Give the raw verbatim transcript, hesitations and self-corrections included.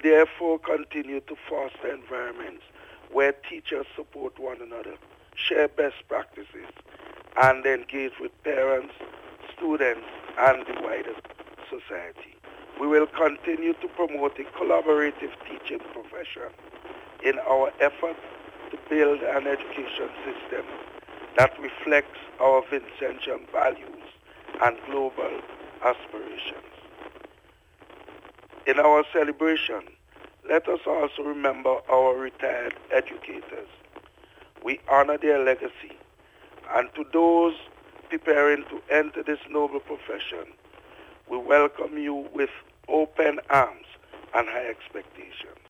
therefore continue to foster environments where teachers support one another, share best practices, and engage with parents, students, and the wider society. We will continue to promote a collaborative teaching profession in our effort to build an education system that reflects our Vincentian values and global aspirations. In our celebration, let us also remember our retired educators. We honor their legacy, and to those preparing to enter this noble profession, we welcome you with open arms and high expectations.